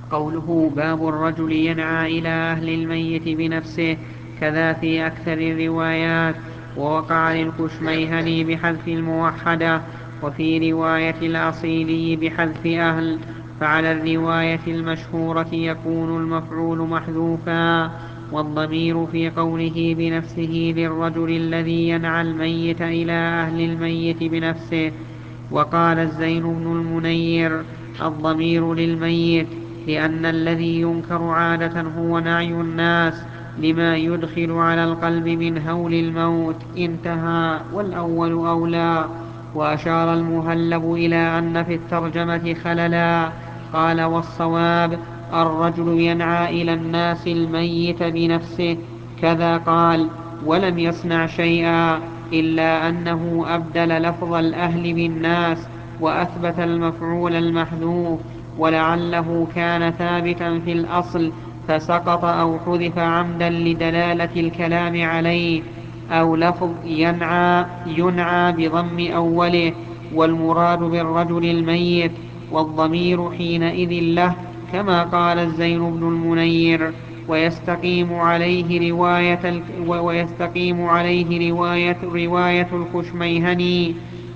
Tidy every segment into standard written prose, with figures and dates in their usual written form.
قوله باب الرجل ينعى إلى أهل الميت بنفسه كذا في أكثر الروايات. ووقع للكشميهني بحذف الموحدة، وفي رواية الأصيلي بحذف أهل. فعلى الرواية المشهورة يكون المفعول محذوفا، والضمير في قوله بنفسه للرجل الذي ينعى الميت إلى أهل الميت بنفسه. وقال الزين بن المنير الضمير للميت، لأن الذي ينكر عادة هو نعي الناس لما يدخل على القلب من هول الموت. انتهى، والأول أولى. وأشار المهلب إلى أن في الترجمة خللا، قال والصواب الرجل ينعى إلى الناس الميت بنفسه كذا قال، ولم يصنع شيئا إلا أنه أبدل لفظ الأهل بالناس وأثبت المفعول المحذوف، ولعله كان ثابتا في الأصل فسقط أو حذف عمدا لدلالة الكلام عليه. أو لفظ ينعى بضم أوله، والمراد بالرجل الميت، والضمير حينئذ له، كما قال الزين بن المنير. ويستقيم عليه رواية الخشميهني.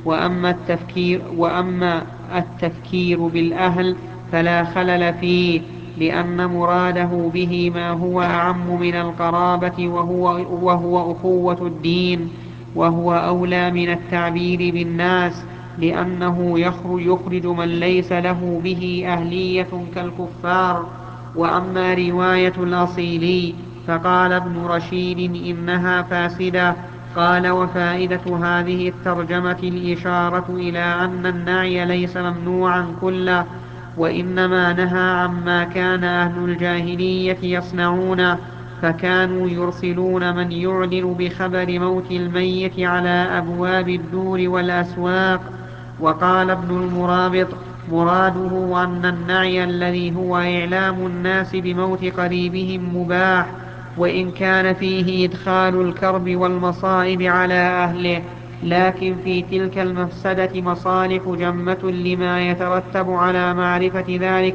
وأما التذكير بالأهل فلا خلل فيه، لأن مراده به ما هو أعم من القرابة، وهو أخوة الدين، وهو أولى من التعبير بالناس، لأنه يخرج من ليس له به أهلية كالكفار. وأما رواية الأصيلي فقال ابن رشيد إنها فاسدة. قال وفائدة هذه الترجمة الإشارة إلى أن النعي ليس ممنوعا كله، وإنما نهى عما كان أهل الجاهلية يصنعونه، فكانوا يرسلون من يعلن بخبر موت الميت على أبواب الدور والأسواق. وقال ابن المرابط مراده أن النعي الذي هو إعلام الناس بموت قريبهم مباح، وإن كان فيه إدخال الكرب والمصائب على أهله، لكن في تلك المفسدة مصالح جمة لما يترتب على معرفة ذلك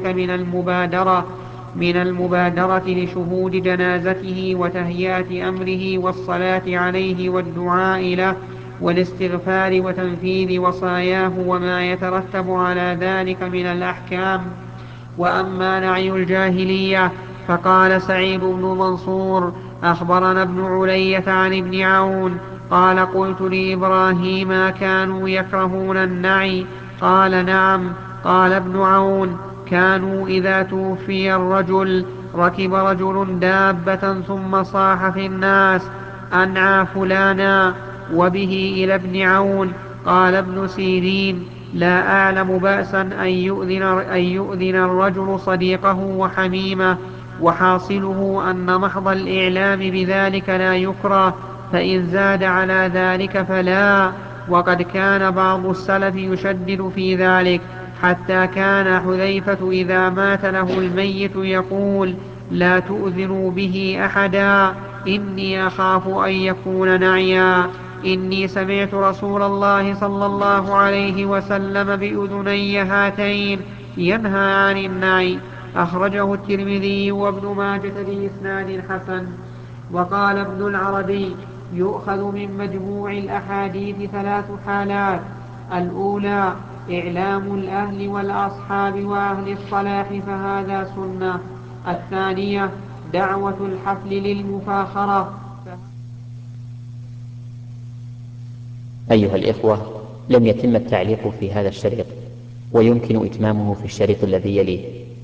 من المبادرة لشهود جنازته وتهيئة أمره والصلاة عليه والدعاء له والاستغفار وتنفيذ وصاياه وما يترتب على ذلك من الأحكام. وأما نعي الجاهلية فقال سعيد بن منصور أخبرنا ابن علية عن ابن عون قال قلت لإبراهيم كانوا يكرهون النعي؟ قال نعم. قال ابن عون كانوا إذا توفي الرجل ركب رجل دابة ثم صاح في الناس أنعى فلانا. وبه إلى ابن عون قال ابن سيرين لا أعلم بأسا أن يؤذن الرجل صديقه وحميمه، وحاصله أن محض الإعلام بذلك لا يكره، فإن زاد على ذلك فلا. وقد كان بعض السلف يشدد في ذلك، حتى كان حذيفة إذا مات له الميت يقول لا تؤذنوا به أحدا إني أخاف أن يكون نعيا. إني سمعت رسول الله صلى الله عليه وسلم بأذني هاتين ينهى عن النعي. أخرجه الترمذي وابن ماجة بإسناد حسن. وقال ابن العربي يؤخذ من مجموع الأحاديث 3 حالات: الأولى إعلام الأهل والأصحاب وأهل الصلاح فهذا سنة. الثانية دعوة الحفل للمفاخرة. أيها الإخوة، لم يتم التعليق في هذا الشريط، ويمكن إتمامه في الشريط الذي يليه.